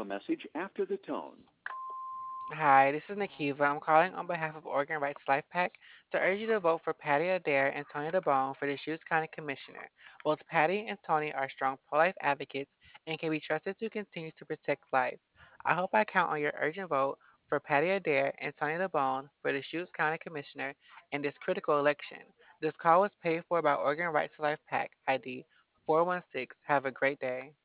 a message after the tone. Hi, this is Nikiva. I'm calling on behalf of Oregon Rights Life Pack to urge you to vote for Patty Adair and Tony DeBone for the Shoes County Commissioner. Both Patty and Tony are strong pro-life advocates and can be trusted to continue to protect life. I hope I count on your urgent vote for Patty Adair and Tony DeBone for the Shoes County Commissioner in this critical election. This call was paid for by Oregon Rights Life Pack ID 416. Have a great day.